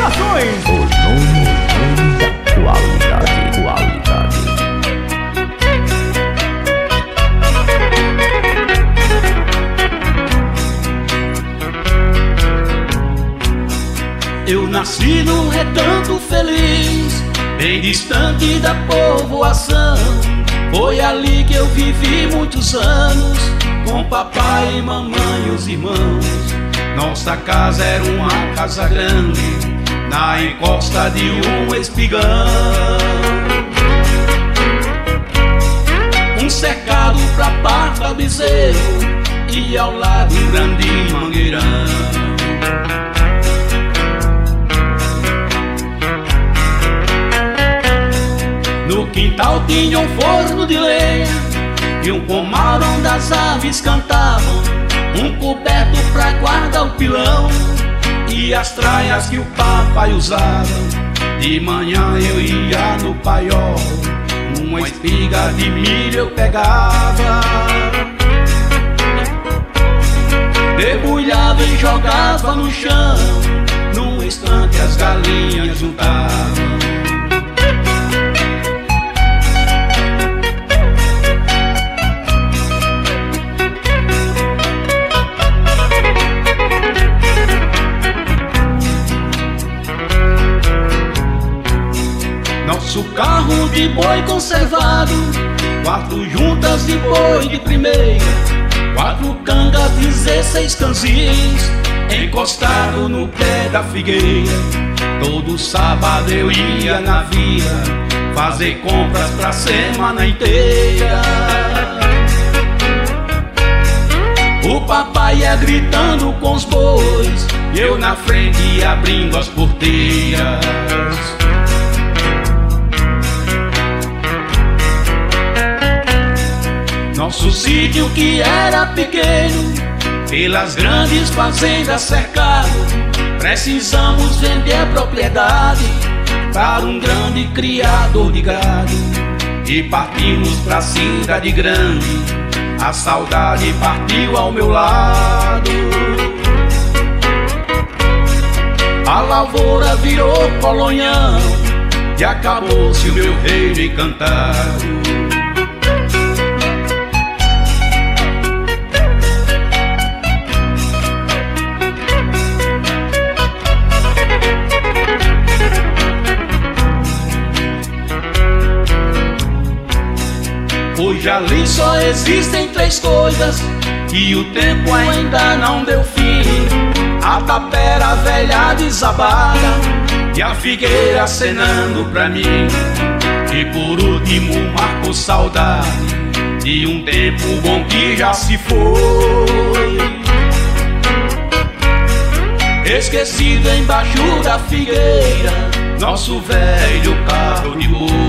Criações. O nome da qualidade. Eu nasci num recanto feliz, bem distante da povoação. Foi ali que eu vivi muitos anos, com papai e mamãe e os irmãos. Nossa casa era uma casa grande, na encosta de um espigão. Um cercado pra pata bezerro e ao lado um grande mangueirão. No quintal tinha um forno de lenha e um pomar onde as aves cantavam, um coberto pra guardar o pilão e as traias que o papai usava. De manhã eu ia no paiol, uma espiga de milho eu pegava, debulhava e jogava no chão, num instante as galinhas juntavam. Nosso carro de boi conservado, 4 juntas de boi de primeira, 4 cangas, 16 canzins, encostado no pé da figueira. Todo sábado eu ia na vila, fazer compras pra semana inteira. O papai ia gritando com os bois, eu na frente ia abrindo as porteiras. Nosso sítio que era pequeno, pelas grandes fazendas cercado, precisamos vender a propriedade para um grande criador de gado. E partimos pra cidade grande, a saudade partiu ao meu lado. A lavoura virou colonhão e acabou-se o meu reino encantado. Hoje ali só existem 3 coisas e o tempo ainda não deu fim: a tapera velha desabada e a figueira acenando pra mim. E por último marco saudade de um tempo bom que já se foi, esquecido embaixo da figueira, nosso velho carro de boi.